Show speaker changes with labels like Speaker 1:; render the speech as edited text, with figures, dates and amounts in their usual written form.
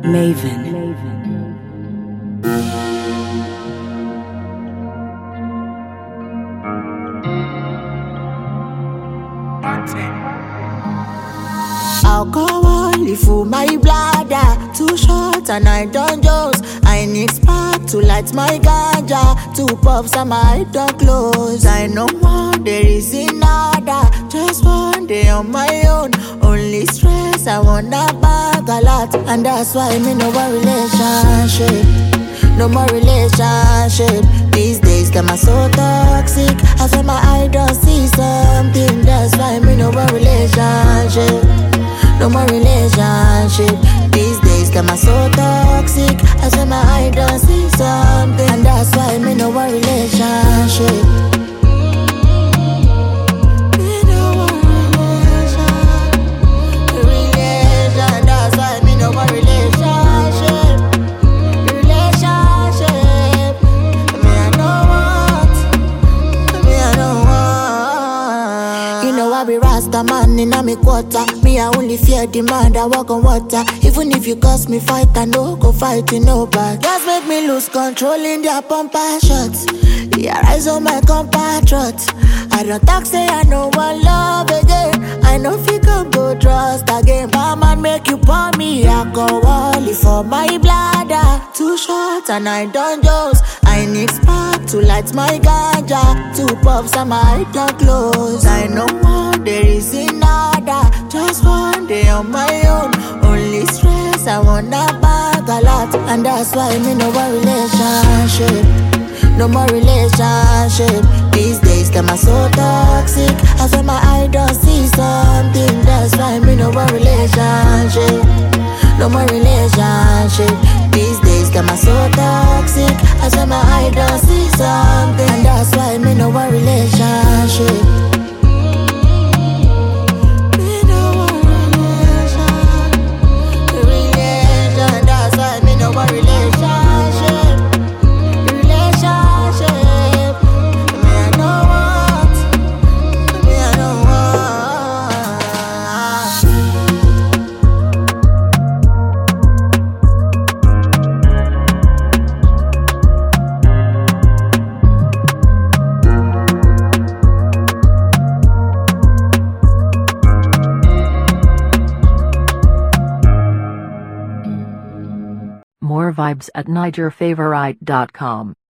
Speaker 1: Maven.
Speaker 2: Alcohol full my bladder, too short and I don't jones. I need spark to light my ganja, two puffs and my eye don't close. I know one there is another, just one day on my own. Only stress, I wanna bag a lot, and that's why me no more relationship. No more relationship. These days them are so toxic. I feel my eye don't see something. That's why me no more relationship. No more relationship. These days them are so toxic. I feel my eye don't see something. And that's why me no more relationship. Me no more relation. That's why me no more relationship. I be Rasta man in a me quarter. Me I only fear demand, I walk on water. Even if you cause me fight, I no go fight you no back. Just make me lose control in their pumper shots. Yeah, rise on my compatriots. I don't talk, say I no one love again. I know if you can go trust again. Man make you pour me alcohol for my bladder. Too short and I don't jones. I need spark to light my ganja. Two puffs and my eye don't close. I know one there is another, just one day on my own. Only stress, I wanna bag a lot, and that's why me no more relationship. No more relationship. These days them are so toxic. I feel my eye don't see something. That's why me no more relationship. No more relationship. These days them are so toxic. I feel my eye don't see something. And that's why me no more relationship.
Speaker 3: More vibes at NigerFavorite.com.